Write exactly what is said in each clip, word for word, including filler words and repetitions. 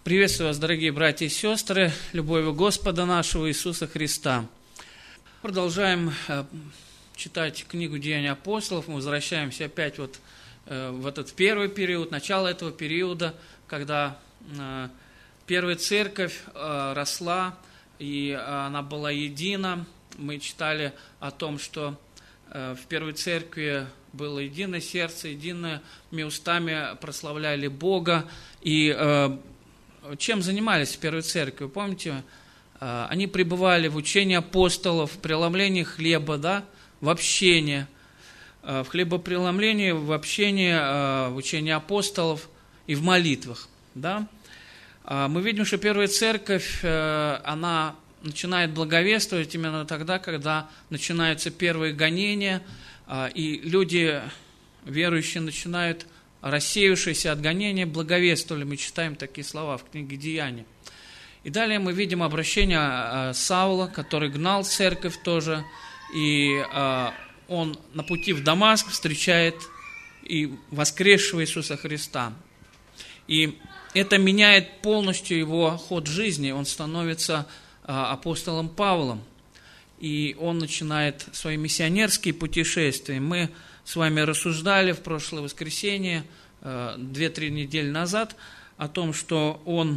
Приветствую вас, дорогие братья и сестры, любовью Господа нашего Иисуса Христа. Продолжаем э, читать книгу «Деяния апостолов». Мы возвращаемся опять вот э, в этот первый период, начало этого периода, когда э, первая церковь э, росла, и она была едина. Мы читали о том, что э, в первой церкви было единое сердце, едиными устами прославляли Бога, и э, чем занимались в первой церкви? Помните, они пребывали в учении апостолов, в преломлении хлеба, да, в общении, в хлебопреломлении, в общении, в учении апостолов и в молитвах. Да. Мы видим, что первая церковь, она начинает благовествовать именно тогда, когда начинаются первые гонения, и люди, верующие, начинают рассеявшиеся от гонения, благовествовали. Мы читаем такие слова в книге «Деяния». И далее мы видим обращение Саула, который гнал церковь тоже, и он на пути в Дамаск встречает и воскресшего Иисуса Христа. И это меняет полностью его ход жизни. Он становится апостолом Павлом, и он начинает свои миссионерские путешествия. Мы с вами рассуждали в прошлое воскресенье, две-три недели назад, о том, что он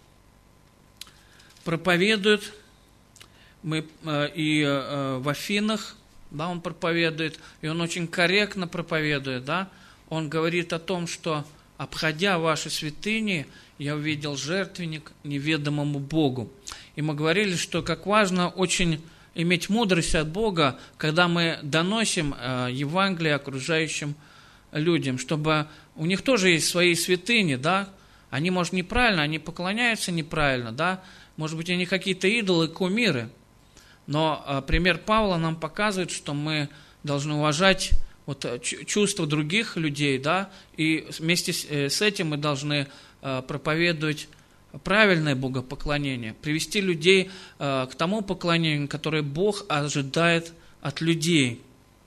проповедует, мы, и в Афинах, да, он проповедует, и он очень корректно проповедует, да, он говорит о том, что, обходя ваши святыни, я увидел жертвенник неведомому Богу. И мы говорили, что как важно очень иметь мудрость от Бога, когда мы доносим Евангелие окружающим людям, чтобы у них тоже есть свои святыни, да, они, может, неправильно, они поклоняются неправильно, да, может быть, они какие-то идолы, кумиры, но пример Павла нам показывает, что мы должны уважать вот чувства других людей, да, и вместе с этим мы должны проповедовать правильное богопоклонение, привести людей э, к тому поклонению, которое Бог ожидает от людей.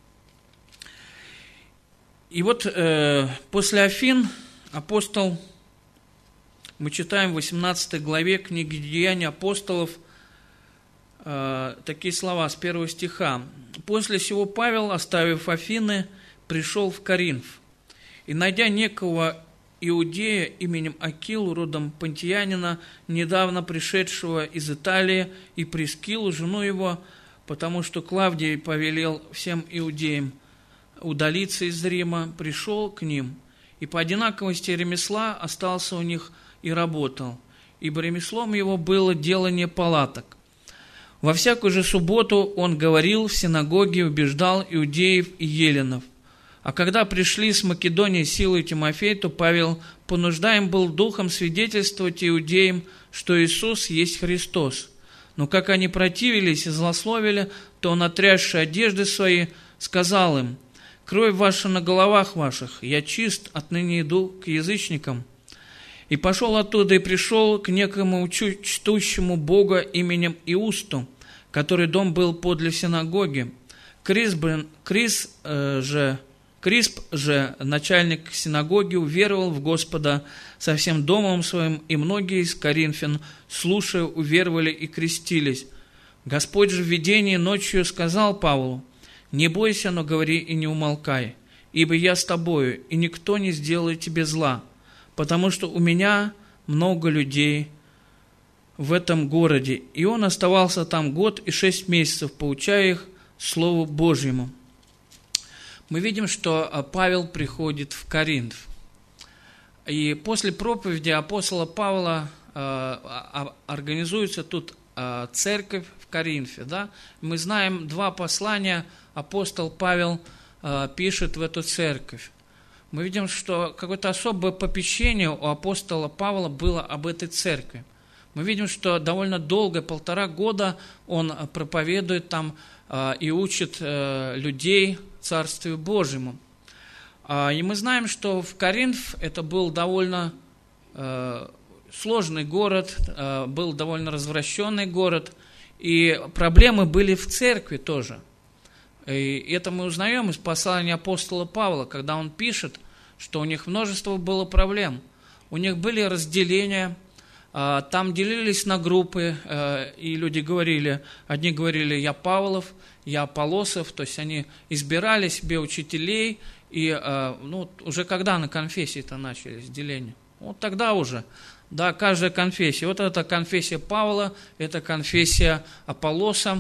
И вот э, после Афин апостол, мы читаем в восемнадцатой главе книги «Деяния апостолов» э, такие слова с первого стиха. «После сего Павел, оставив Афины, пришел в Коринф, и, найдя некого иудея именем Акилу, родом понтиянина, недавно пришедшего из Италии, и Прискилу, жену его, потому что Клавдий повелел всем иудеям удалиться из Рима, пришел к ним, и по одинаковости ремесла остался у них и работал, ибо ремеслом его было делание палаток. Во всякую же субботу он говорил в синагоге, убеждал иудеев и еленов. А когда пришли с Македонии Сила и Тимофей, то Павел понуждаем был духом свидетельствовать иудеям, что Иисус есть Христос. Но как они противились и злословили, то он, отрясши одежды свои, сказал им: «Кровь ваша на головах ваших, я чист, отныне иду к язычникам». И пошел оттуда и пришел к некому чтущему Бога именем Иусту, который дом был подле синагоги. Крис, Крис э, же... Крисп же, начальник синагоги, уверовал в Господа со всем домом своим, и многие из коринфян, слушая, уверовали и крестились. Господь же в видении ночью сказал Павлу: «Не бойся, но говори и не умолкай, ибо я с тобою, и никто не сделает тебе зла, потому что у меня много людей в этом городе». И он оставался там год и шесть месяцев, поучая их Слову Божьему. Мы видим, что Павел приходит в Коринф. И после проповеди апостола Павла э, организуется тут э, церковь в Коринфе. Да? Мы знаем, два послания апостол Павел э, пишет в эту церковь. Мы видим, что какое-то особое попечение у апостола Павла было об этой церкви. Мы видим, что довольно долго, полтора года он проповедует там э, и учит э, людей Царствию Божьему. И мы знаем, что в Коринф это был довольно э, сложный город, э, был довольно развращенный город, и проблемы были в церкви тоже. И это мы узнаем из послания апостола Павла, когда он пишет, что у них множество было проблем. У них были разделения, Там делились на группы, и люди говорили, одни говорили, я Павлов, я Аполлосов, то есть они избирали себе учителей, и ну, уже когда на конфессии-то начались деления? Вот тогда уже, да, каждая конфессия. Вот это конфессия Павла, это конфессия Аполлоса.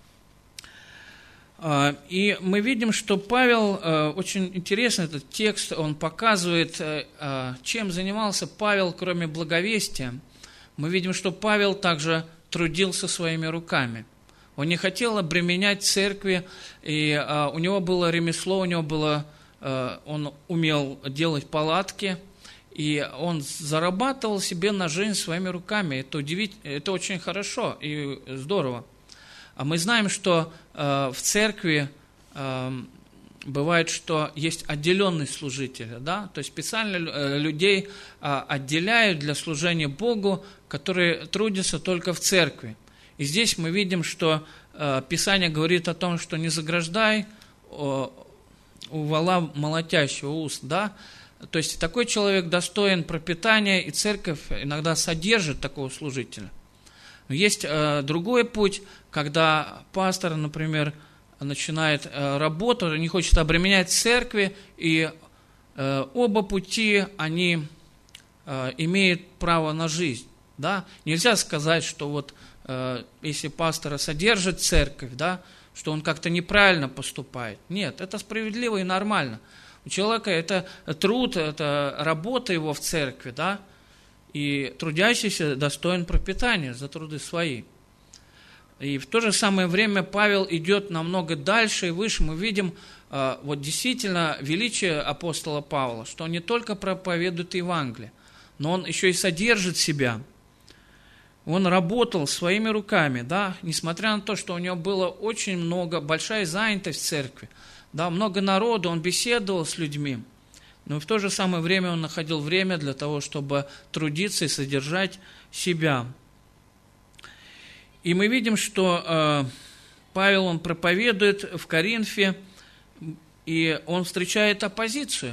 И мы видим, что Павел, очень интересный этот текст, он показывает, чем занимался Павел, кроме благовестия. Мы видим, что Павел также трудился своими руками. Он не хотел обременять церкви, и у него было ремесло, у него было, он умел делать палатки, и он зарабатывал себе на жизнь своими руками. Это удивительно, это очень хорошо и здорово. А мы знаем, что э, в церкви э, бывает, что есть отделенные служители, да? То есть специально э, людей э, отделяют для служения Богу, которые трудятся только в церкви. И здесь мы видим, что э, Писание говорит о том, что не заграждай э, у вола молотящего уст, да? То есть такой человек достоин пропитания, и церковь иногда содержит такого служителя. Но есть э, другой путь, когда пастор, например, начинает э, работу, не хочет обременять церкви, и э, оба пути, они э, имеют право на жизнь. Да? Нельзя сказать, что вот э, если пастора содержит церковь, да, что он как-то неправильно поступает. Нет, это справедливо и нормально. У человека это труд, это работа его в церкви, да, и трудящийся достоин пропитания за труды свои. И в то же самое время Павел идет намного дальше и выше. Мы видим вот действительно величие апостола Павла, что он не только проповедует Евангелие, но он еще и содержит себя. Он работал своими руками, да, несмотря на то, что у него было очень много, большая занятость в церкви, да, много народу, он беседовал с людьми. Но в то же самое время он находил время для того, чтобы трудиться и содержать себя. И мы видим, что э, Павел, он проповедует в Коринфе, и он встречает оппозицию.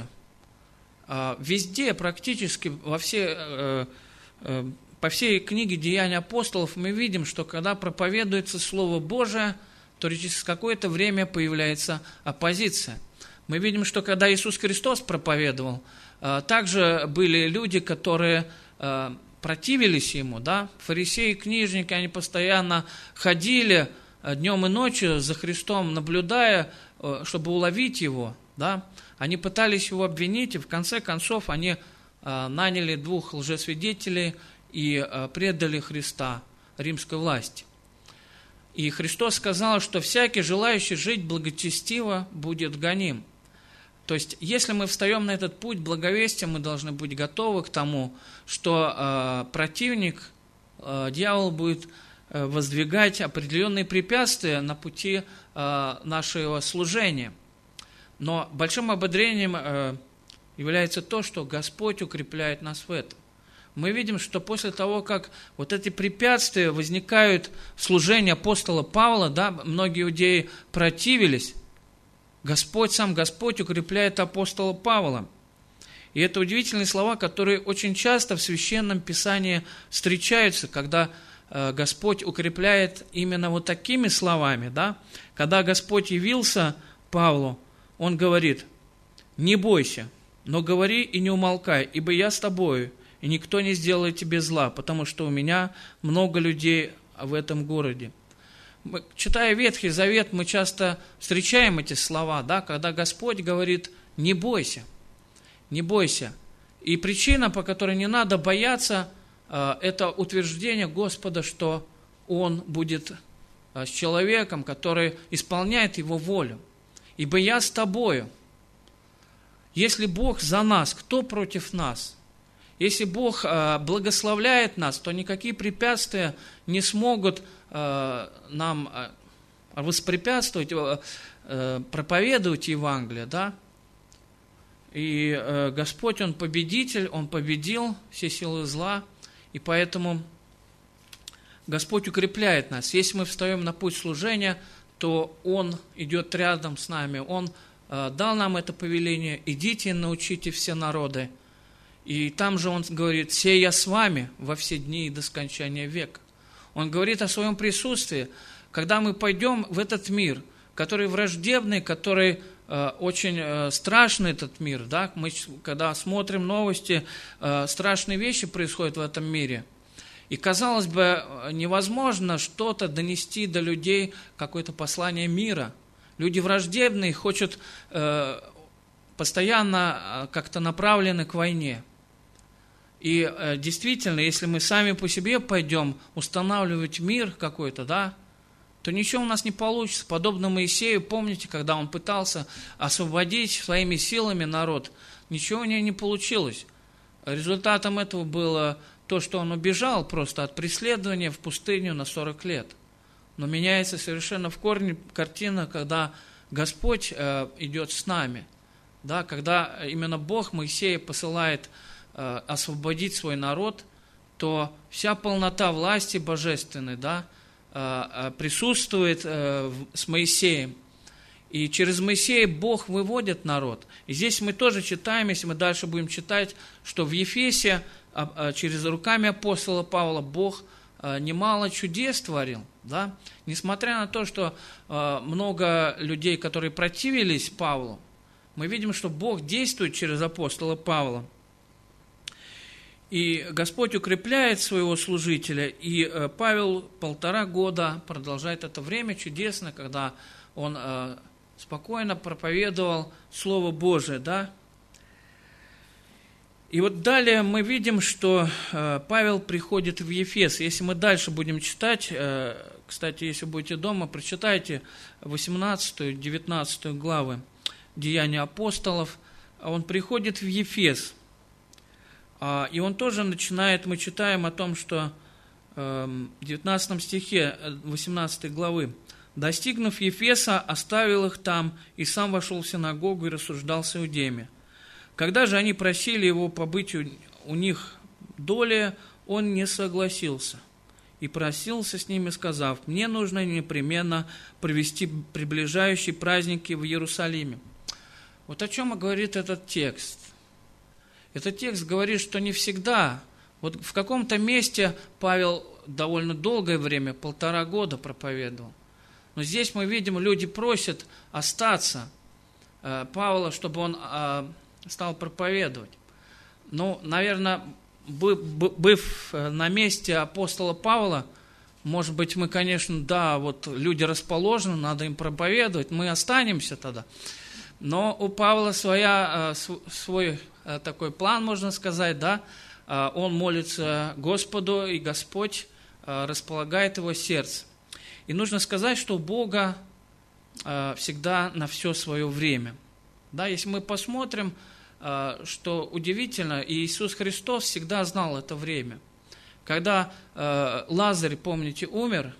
Э, везде, практически, во все, э, э, по всей книге «Деяния апостолов» мы видим, что когда проповедуется Слово Божие, то через какое-то время появляется оппозиция. Мы видим, что когда Иисус Христос проповедовал, также были люди, которые противились Ему, да? Фарисеи, книжники, они постоянно ходили днем и ночью за Христом, наблюдая, чтобы уловить Его, да? Они пытались Его обвинить, и в конце концов они наняли двух лжесвидетелей и предали Христа римской власти. И Христос сказал, что всякий, желающий жить благочестиво, будет гоним. То есть, если мы встаем на этот путь благовестия, мы должны быть готовы к тому, что э, противник, э, дьявол будет э, воздвигать определенные препятствия на пути э, нашего служения. Но большим ободрением э, является то, что Господь укрепляет нас в этом. Мы видим, что после того, как вот эти препятствия возникают в служении апостола Павла, да, многие иудеи противились, Господь, сам Господь укрепляет апостола Павла. И это удивительные слова, которые очень часто в Священном Писании встречаются, когда э, Господь укрепляет именно вот такими словами. Да? Когда Господь явился Павлу, Он говорит: «Не бойся, но говори и не умолкай, ибо я с тобою, и никто не сделает тебе зла, потому что у меня много людей в этом городе». Читая Ветхий Завет, мы часто встречаем эти слова, да, когда Господь говорит: «Не бойся, не бойся». И причина, по которой не надо бояться, это утверждение Господа, что Он будет с человеком, который исполняет Его волю. «Ибо я с тобою». Если Бог за нас, кто против нас? Если Бог благословляет нас, то никакие препятствия не смогут нам воспрепятствовать, проповедовать Евангелие, да? И Господь, Он победитель, Он победил все силы зла, и поэтому Господь укрепляет нас. Если мы встаем на путь служения, то Он идет рядом с нами, Он дал нам это повеление: «Идите и научите все народы». И там же он говорит: «Се я с вами во все дни и до скончания века». Он говорит о своем присутствии, когда мы пойдем в этот мир, который враждебный, который э, очень э, страшный этот мир. Да? Мы, когда смотрим новости, э, страшные вещи происходят в этом мире. И, казалось бы, невозможно что-то донести до людей, какое-то послание мира. Люди враждебные, хотят, э, постоянно как-то направлены к войне. И э, действительно, если мы сами по себе пойдем устанавливать мир какой-то, да, то ничего у нас не получится. Подобно Моисею, помните, когда он пытался освободить своими силами народ, ничего у него не получилось. Результатом этого было то, что он убежал просто от преследования в пустыню на сорок лет. Но меняется совершенно в корне картина, когда Господь э, идет с нами, да, когда именно Бог Моисея посылает э, освободить свой народ, то вся полнота власти божественной, да, э, присутствует э, с Моисеем. И через Моисея Бог выводит народ. И здесь мы тоже читаем, если мы дальше будем читать, что в Ефесе через руками апостола Павла Бог немало чудес творил. Да? Несмотря на то, что много людей, которые противились Павлу, мы видим, что Бог действует через апостола Павла. И Господь укрепляет своего служителя, и Павел полтора года продолжает это время чудесно, когда он спокойно проповедовал Слово Божие, да? И вот далее мы видим, что э, Павел приходит в Ефес. Если мы дальше будем читать, э, кстати, если будете дома, прочитайте восемнадцатую-девятнадцатую главы Деяния апостолов. Он приходит в Ефес. Э, и он тоже начинает, мы читаем о том, что э, в девятнадцатом стихе восемнадцатой главы: «Достигнув Ефеса, оставил их там, и сам вошел в синагогу и рассуждал с иудеями. Когда же они просили его побыть у, у них долее, он не согласился и просился с ними, сказав: мне нужно непременно провести приближающие праздники в Иерусалиме». Вот о чем говорит этот текст. Этот текст говорит, что не всегда, вот в каком-то месте Павел довольно долгое время, полтора года проповедовал. Но здесь мы видим, люди просят остаться э, Павла, чтобы он э, стал проповедовать. Ну, наверное, быв на месте апостола Павла, может быть, мы, конечно, да, вот люди расположены, надо им проповедовать, мы останемся тогда. Но у Павла своя, свой такой план, можно сказать, да, он молится Господу, и Господь располагает его сердце. И нужно сказать, что у Бога всегда на все свое время. Да, если мы посмотрим, что удивительно, Иисус Христос всегда знал это время. Когда Лазарь, помните, умер,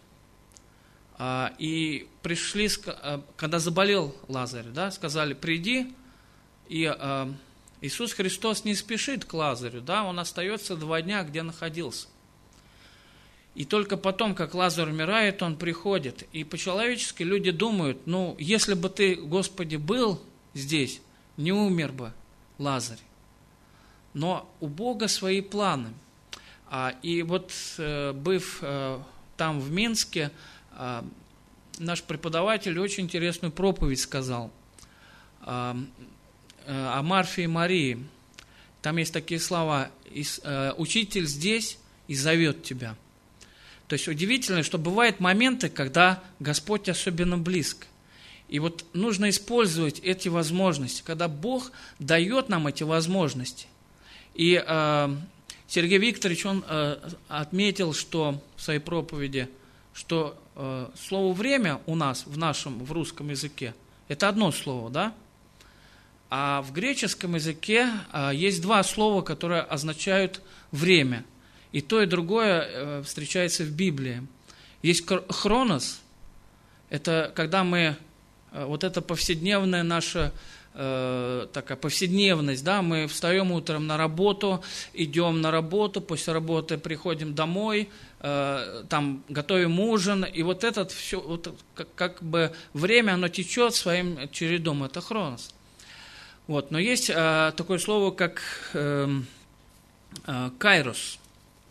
и пришли, когда заболел Лазарь, да, сказали: приди, и Иисус Христос не спешит к Лазарю, да, он остается два дня, где находился. И только потом, как Лазарь умирает, он приходит. И по-человечески люди думают: ну, если бы ты, Господи, был здесь, не умер бы Лазарь. Но у Бога свои планы. И вот, быв там в Минске, наш преподаватель очень интересную проповедь сказал о Марфе и Марии. Там есть такие слова: «Учитель здесь и зовет тебя». То есть удивительно, что бывают моменты, когда Господь особенно близко. И вот нужно использовать эти возможности, когда Бог дает нам эти возможности. И э, Сергей Викторович, он э, отметил, что в своей проповеди, что э, слово «время» у нас, в нашем, в русском языке, это одно слово, да? А в греческом языке э, есть два слова, которые означают «время». И то, и другое э, встречается в Библии. Есть хронос, это когда мы... Вот это повседневная наша э, такая повседневность, да, мы встаем утром на работу, идем на работу, после работы приходим домой, э, там готовим ужин, и вот это все, вот, как, как бы время, оно течет своим чередом, это хронос. Вот, но есть э, такое слово, как э, Кайрос.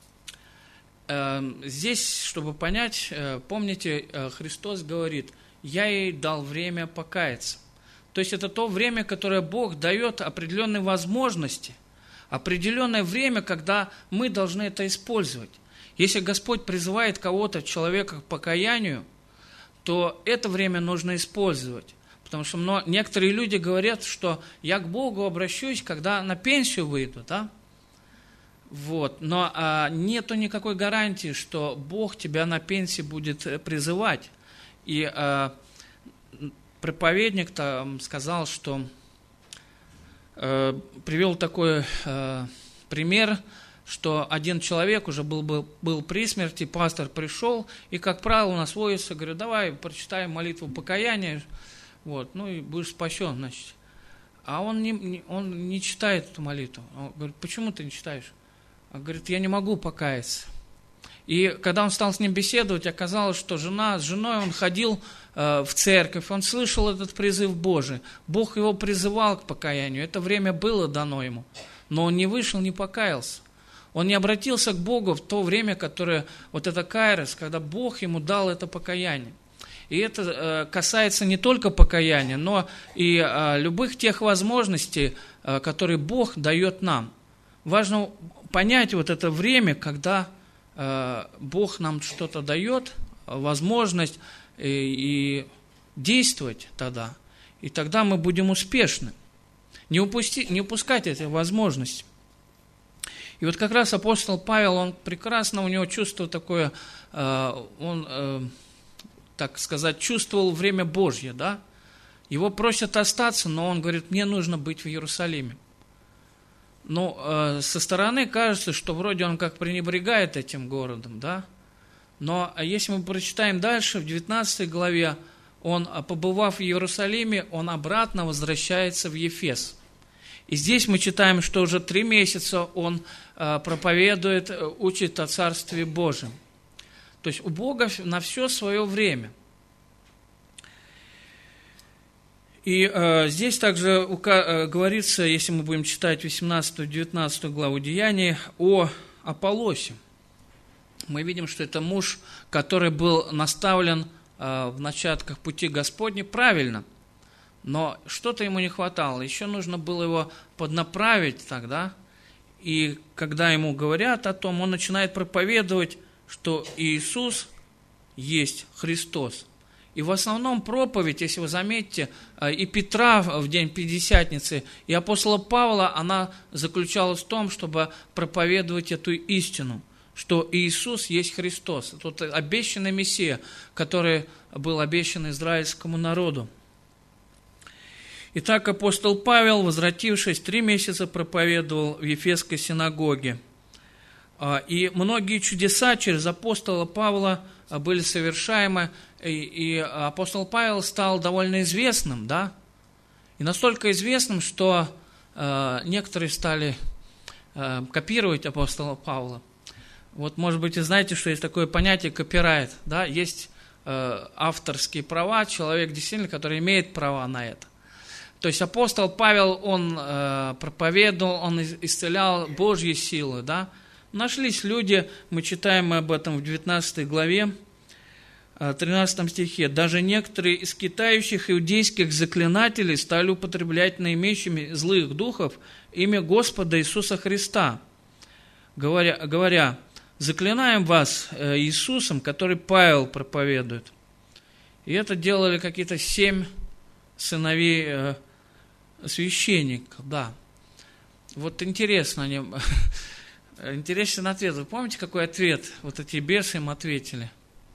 Здесь, чтобы понять, помните, Христос говорит: «Я ей дал время покаяться». То есть это то время, которое Бог дает определенные возможности, определенное время, когда мы должны это использовать. Если Господь призывает кого-то, человека, к покаянию, то это время нужно использовать. Потому что некоторые люди говорят, что я к Богу обращусь, когда на пенсию выйду, да? Вот. Но а, нету никакой гарантии, что Бог тебя на пенсии будет призывать. И а, проповедник там сказал, что а, привел такой а, пример, что один человек уже был, был, был при смерти, пастор пришел, и, как правило, у нас водится, говорит: давай прочитаем молитву покаяния, вот, ну и будешь спасен, значит. А он не, он не читает эту молитву. Он говорит: почему ты не читаешь? Он говорит: я не могу покаяться. И когда он стал с ним беседовать, оказалось, что жена, с женой он ходил э, в церковь, он слышал этот призыв Божий. Бог его призывал к покаянию, это время было дано ему. Но он не вышел, не покаялся. Он не обратился к Богу в то время, которое, вот это кайрос, когда Бог ему дал это покаяние. И это э, касается не только покаяния, но и э, любых тех возможностей, э, которые Бог дает нам. Важно понять вот это время, когда э, Бог нам что-то дает, возможность и, и действовать тогда. И тогда мы будем успешны. Не, упусти, не упускать эти возможности. И вот как раз апостол Павел, он прекрасно, у него чувство такое, э, он, э, так сказать, чувствовал время Божье, да? Его просят остаться, но он говорит: мне нужно быть в Иерусалиме. Ну, э, со стороны кажется, что вроде он как пренебрегает этим городом, да? Но если мы прочитаем дальше, в девятнадцатой главе, он, побывав в Иерусалиме, он обратно возвращается в Ефес. И здесь мы читаем, что уже три месяца он э, проповедует, учит о Царстве Божьем. То есть у Бога на все свое время. И э, здесь также ука- э, говорится, если мы будем читать восемнадцатую-девятнадцатую главу Деяний, о Аполлосе. Мы видим, что это муж, который был наставлен э, в начатках пути Господня правильно, но что-то ему не хватало. Еще нужно было его поднаправить тогда. И когда ему говорят о том, он начинает проповедовать, что Иисус есть Христос. И в основном проповедь, если вы заметите, и Петра в день Пятидесятницы, и апостола Павла, она заключалась в том, чтобы проповедовать эту истину, что Иисус есть Христос. Тот обещанный Мессия, который был обещан израильскому народу. Итак, апостол Павел, возвратившись, три месяца проповедовал в Ефесской синагоге. И многие чудеса через апостола Павла были совершаемы, и апостол Павел стал довольно известным, да? И настолько известным, что некоторые стали копировать апостола Павла. Вот, может быть, вы знаете, что есть такое понятие копирайт, да? Есть авторские права, человек действительно, который имеет права на это. То есть апостол Павел, он э, проповедовал, он исцелял Божьи силы, да. Нашлись люди, мы читаем об этом в девятнадцатой главе, тринадцатом стихе. «Даже некоторые из скитающих иудейских заклинателей стали употреблять наимеющими злых духов имя Господа Иисуса Христа, говоря, говоря: заклинаем вас Иисусом, который Павел проповедует». И это делали какие-то семь сыновей священников, да. Вот интересно они, интересен ответ. Вы помните, какой ответ вот эти бесы им ответили?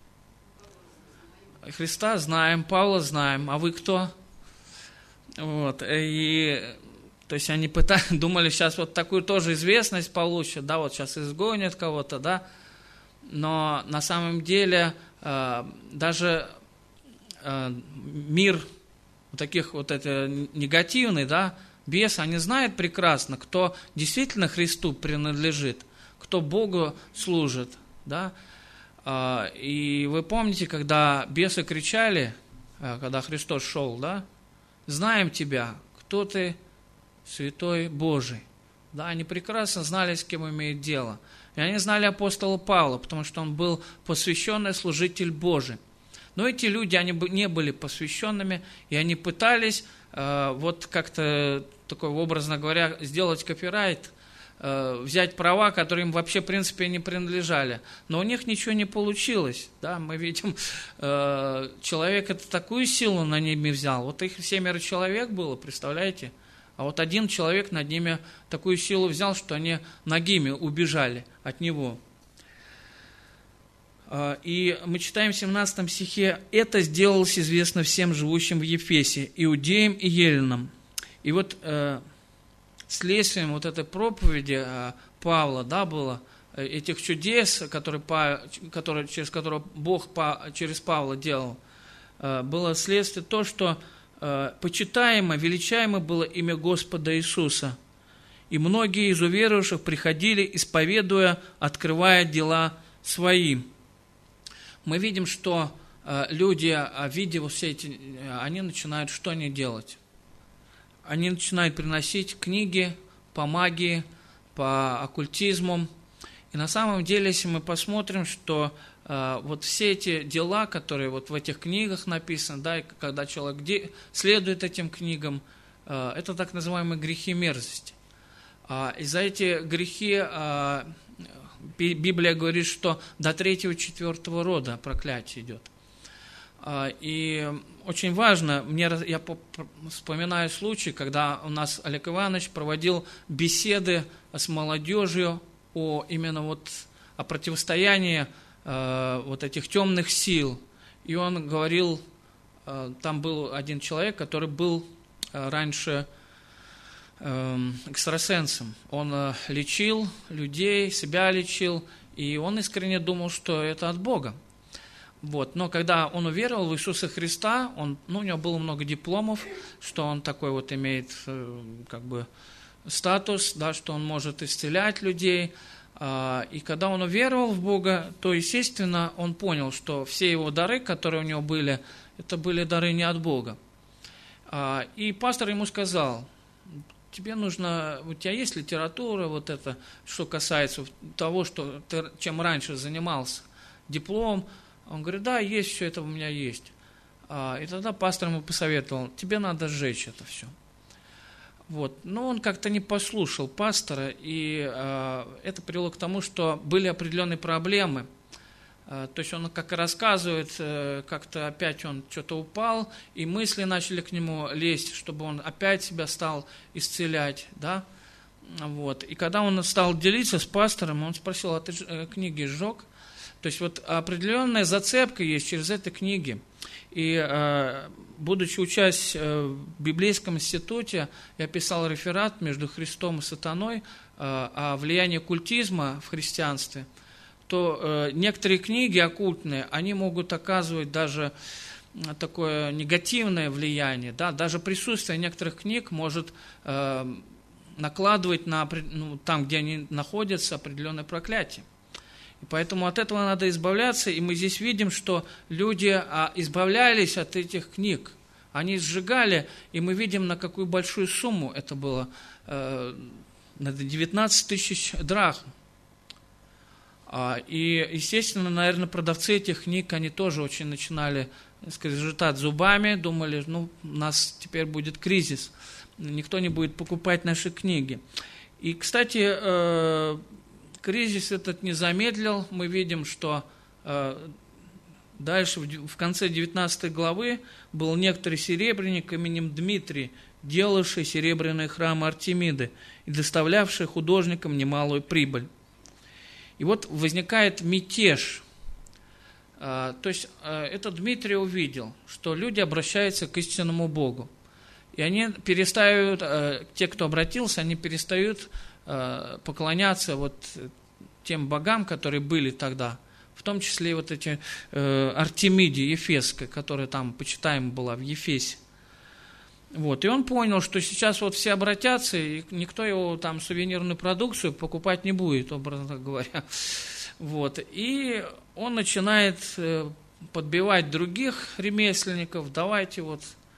Христа знаем, Павла знаем, а вы кто? Вот, и, то есть они пытались, думали, сейчас вот такую тоже известность получат, да, вот сейчас изгонят кого-то, да, но на самом деле э, даже э, мир вот таких вот это негативный, да, бес, они знают прекрасно, кто действительно Христу принадлежит, кто Богу служит, да. И вы помните, когда бесы кричали, когда Христос шел, да, знаем тебя, кто ты, святой Божий. Да, они прекрасно знали, с кем имеют дело. И они знали апостола Павла, потому что он был посвященный служитель Божий. Но эти люди, они не были посвященными, и они пытались э, вот как-то, такой, образно говоря, сделать копирайт, э, взять права, которые им вообще, в принципе, не принадлежали. Но у них ничего не получилось. Да? Мы видим, э, человек это такую силу над ними взял. Вот их семеро человек было, представляете? А вот один человек над ними такую силу взял, что они нагими убежали от него. И мы читаем в семнадцатом стихе: «Это сделалось известно всем живущим в Ефесе, иудеям и еллинам». И вот э, следствием вот этой проповеди э, Павла, да, было, э, этих чудес, которые, которые, через которые Бог по, через Павла делал, э, было следствие то, что почитаемо, величаемо было имя Господа Иисуса, и многие из уверовавших приходили, исповедуя, открывая дела свои. Мы видим, что люди, видя все эти, они начинают что они делать? Они начинают приносить книги по магии, по оккультизму. И на самом деле, если мы посмотрим, что вот все эти дела, которые вот в этих книгах написаны, да, и когда человек следует этим книгам, это так называемые грехи мерзости. И за эти грехи Библия говорит, что до третьего-четвертого рода проклятие идет. И очень важно, мне, я вспоминаю случай, когда у нас Олег Иванович проводил беседы с молодежью о именно вот о противостоянии вот этих темных сил. И он говорил, там был один человек, который был раньше экстрасенсом. Он лечил людей, себя лечил, и он искренне думал, что это от Бога. Вот. Но когда он уверовал в Иисуса Христа, он, ну, у него было много дипломов, что он такой вот имеет как бы статус, да, что он может исцелять людей. И когда он уверовал в Бога, то, естественно, он понял, что все его дары, которые у него были, это были дары не от Бога. И пастор ему сказал: тебе нужно, у тебя есть литература, вот это, что касается того, что ты, чем раньше занимался, диплом. Он говорит: да, есть, все это у меня есть. И тогда пастор ему посоветовал: тебе надо сжечь это все. Вот. Но он как-то не послушал пастора, и э, это привело к тому, что были определенные проблемы. Э, то есть он как рассказывает, э, как-то опять он что-то упал, и мысли начали к нему лезть, чтобы он опять себя стал исцелять. Да? Вот. И когда он стал делиться с пастором, он спросил: а ты э, книги сжег? То есть вот определенная зацепка есть через эти книги. И, э, будучи учась в библейском институте, я писал реферат между Христом и сатаной э, о влиянии оккультизма в христианстве, то э, некоторые книги оккультные, они могут оказывать даже такое негативное влияние. Да? Даже присутствие некоторых книг может э, накладывать на, ну, там, где они находятся, определенное проклятие. И поэтому от этого надо избавляться, и мы здесь видим, что люди избавлялись от этих книг. Они сжигали, и мы видим, на какую большую сумму это было. На девятнадцать тысяч драхм. И, естественно, наверное, продавцы этих книг, они тоже очень начинали скрежетать зубами, думали: ну, у нас теперь будет кризис, никто не будет покупать наши книги. И, кстати, кризис этот не замедлил. Мы видим, что э, дальше, в, в конце девятнадцатой главы, был некоторый серебряник именем Дмитрий, делавший серебряные храмы Артемиды и доставлявший художникам немалую прибыль. И вот возникает мятеж. Э, то есть э, этот Дмитрий увидел, что люди обращаются к истинному Богу. И они перестают, э, те, кто обратился, они перестают поклоняться вот тем богам, которые были тогда, в том числе и вот эти э, Артемиде Ефесской, которая там почитаема была в Ефесе. Вот. И он понял, что сейчас вот все обратятся, и никто его там сувенирную продукцию покупать не будет, образно говоря. Вот. И он начинает подбивать других ремесленников: давайте вот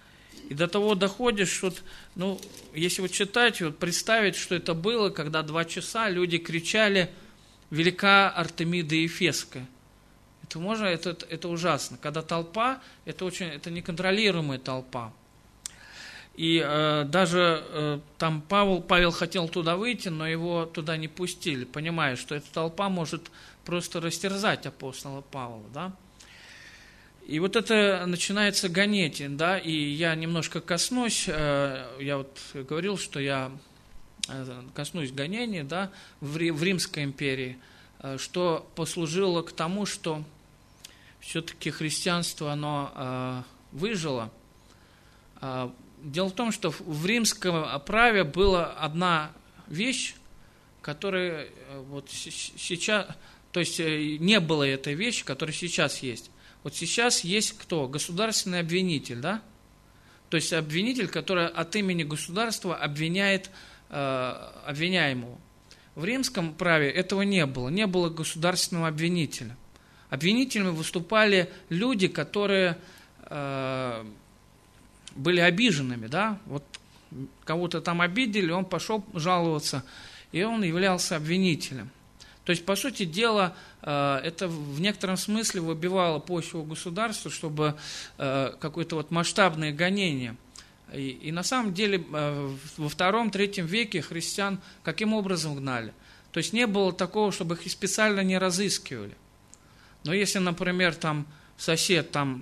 И до того доходишь, вот, ну, если вот читать, вот представить, что это было, когда два часа люди кричали «Велика Артемида Ефесская». Это можно, это, это, это ужасно. Когда толпа, это очень, это неконтролируемая толпа. И э, даже э, там Павел, Павел хотел туда выйти, но его туда не пустили, понимая, что эта толпа может просто растерзать апостола Павла, да. И вот это начинается гонение, да, и я немножко коснусь, э, я вот говорил, что я коснусь гонения, да, в, в Римской империи, э, что послужило к тому, что все-таки христианство, оно э, выжило. Э, дело в том, что в римском праве была одна вещь, которая э, вот сейчас, то есть э, не было этой вещи, которая сейчас есть. Вот сейчас есть кто? Государственный обвинитель, да? То есть обвинитель, который от имени государства обвиняет э, обвиняемого. В римском праве этого не было, не было государственного обвинителя. Обвинителями выступали люди, которые э, были обиженными, да? Вот кого-то там обидели, он пошел жаловаться, и он являлся обвинителем. То есть, по сути дела, это в некотором смысле выбивало почву государства, чтобы какое-то вот масштабное гонение. И, и на самом деле во втором-третьем веке христиан каким образом гнали? То есть не было такого, чтобы их специально не разыскивали. Но если, например, там сосед, там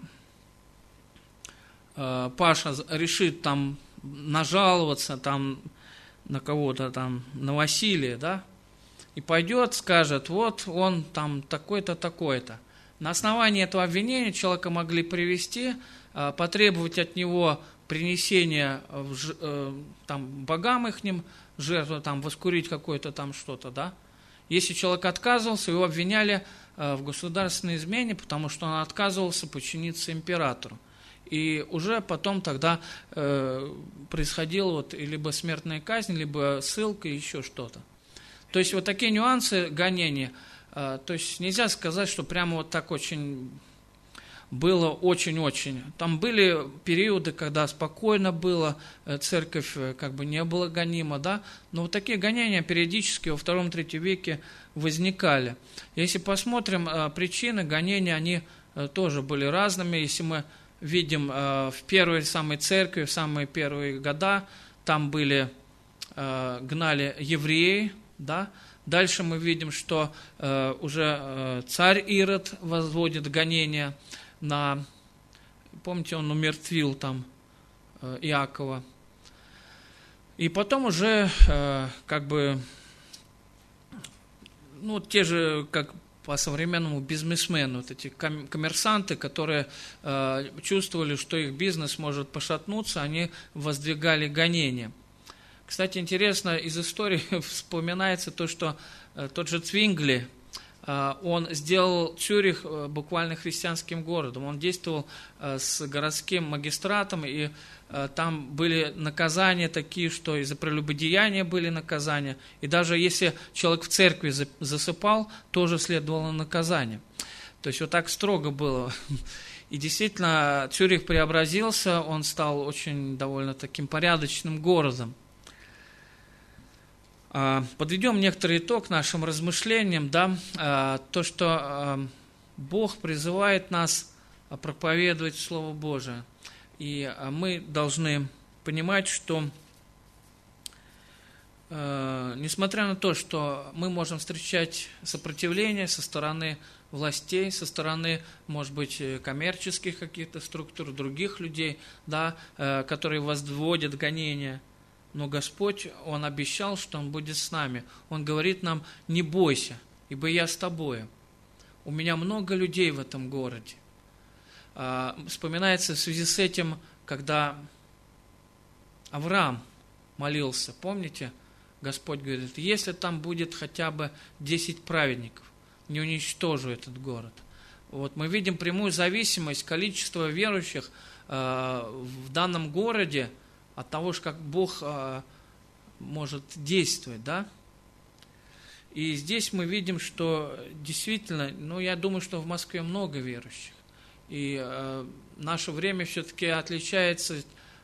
Паша решит там нажаловаться там, на кого-то там, на Василия, да, и пойдет, скажет, вот он там такой-то, такой-то. На основании этого обвинения человека могли привести, потребовать от него принесения там, богам ихним, жертву, там, воскурить какое-то там что-то, да. Если человек отказывался, его обвиняли в государственной измене, потому что он отказывался подчиниться императору. И уже потом тогда э, происходила вот либо смертная казнь, либо ссылка, еще что-то. То есть вот такие нюансы гонения, то есть нельзя сказать, что прямо вот так очень было очень-очень. Там были периоды, когда спокойно было, церковь как бы не была гонима, да, но вот такие гонения периодически во втором-третьем веке возникали. Если посмотрим, причины гонения, они тоже были разными. Если мы видим в первой самой церкви, в самые первые года, там были, гнали евреи, да? Дальше мы видим, что э, уже э, царь Ирод возводит гонения на, помните, он умертвил там э, Иакова. И потом уже э, как бы, ну, те же, как по-современному, бизнесмены, вот эти коммерсанты, которые э, чувствовали, что их бизнес может пошатнуться, они воздвигали гонения. Кстати, интересно, из истории вспоминается то, что э, тот же Цвингли, э, он сделал Цюрих э, буквально христианским городом. Он действовал э, с городским магистратом, и э, там были наказания такие, что и за прелюбодеяние были наказания, и даже если человек в церкви за, засыпал, тоже следовало наказание. То есть вот так строго было. И действительно, Цюрих преобразился, он стал очень довольно таким порядочным городом. Подведем некоторый итог нашим размышлениям, да, то, что Бог призывает нас проповедовать Слово Божие. И мы должны понимать, что несмотря на то, что мы можем встречать сопротивление со стороны властей, со стороны, может быть, коммерческих каких-то структур, других людей, да, которые возводят гонения, но Господь, Он обещал, что Он будет с нами. Он говорит нам: не бойся, ибо я с тобою. У меня много людей в этом городе. Вспоминается в связи с этим, когда Авраам молился, помните, Господь говорит: если там будет хотя бы десять праведников, не уничтожу этот город. Вот мы видим прямую зависимость количества верующих в данном городе от того, как Бог э, может действовать, да? И здесь мы видим, что действительно, ну, я думаю, что в Москве много верующих. И э, наше время все-таки отличается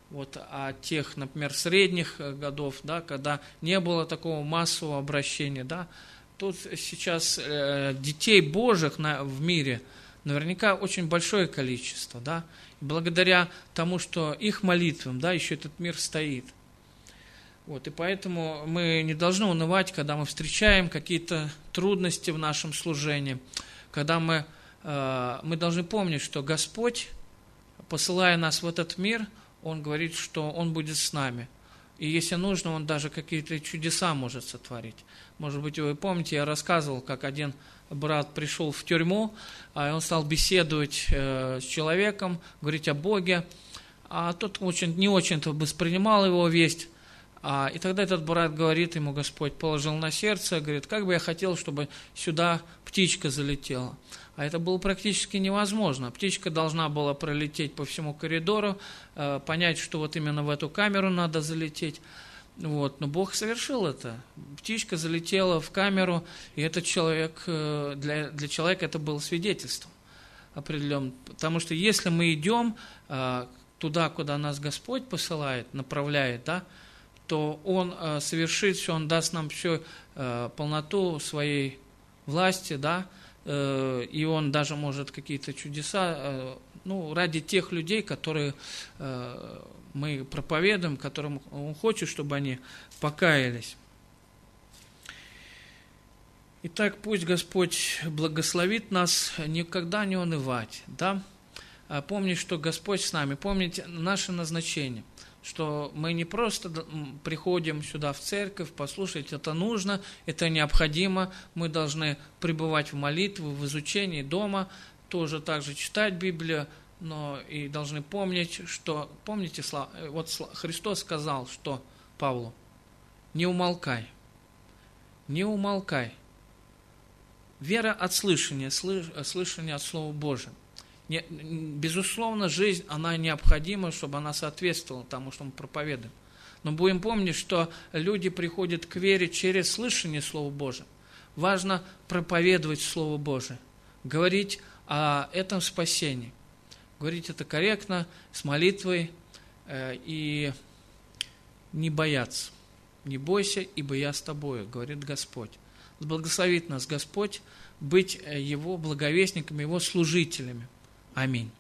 вот, о тех, например, средних годов, да, когда не было такого массового обращения, да. Тут сейчас э, детей Божьих на, в мире наверняка очень большое количество, да, и благодаря тому, что их молитвам, да, еще этот мир стоит. Вот, и поэтому мы не должны унывать, когда мы встречаем какие-то трудности в нашем служении, когда мы, э, мы должны помнить, что Господь, посылая нас в этот мир, Он говорит, что Он будет с нами. И если нужно, Он даже какие-то чудеса может сотворить. Может быть, вы помните, я рассказывал, как один брат пришел в тюрьму, и он стал беседовать э, с человеком, говорить о Боге, а тот очень, не очень-то воспринимал его весть. А, и тогда этот брат говорит ему, Господь положил на сердце, говорит, как бы я хотел, чтобы сюда птичка залетела. А это было практически невозможно. Птичка должна была пролететь по всему коридору, э, понять, что вот именно в эту камеру надо залететь. Вот. Но Бог совершил это. Птичка залетела в камеру, и этот человек, э, для, для человека это было свидетельством определенным. Потому что если мы идем э, туда, куда нас Господь посылает, направляет, да, то Он э, совершит все, Он даст нам всю э, полноту своей власти, да, э, и Он даже может какие-то чудеса, э, ну, ради тех людей, которые э, мы проповедуем, которым Он хочет, чтобы они покаялись. Итак, пусть Господь благословит нас никогда не унывать, да, помнить, что Господь с нами, помнить наше назначение, что мы не просто приходим сюда в церковь, послушать, это нужно, это необходимо, мы должны пребывать в молитве, в изучении дома, тоже также читать Библию, но и должны помнить, что, помните, вот Христос сказал, что Павлу, не умолкай, не умолкай. Вера от слышания, слышания от Слова Божия. Не, безусловно, жизнь, она необходима, чтобы она соответствовала тому, что мы проповедуем. Но будем помнить, что люди приходят к вере через слышание Слова Божия. Важно проповедовать Слово Божие, говорить о этом спасении. Говорить это корректно, с молитвой, э, и не бояться. Не бойся, ибо я с тобою, говорит Господь. Благословит нас Господь быть Его благовестниками, Его служителями. Аминь.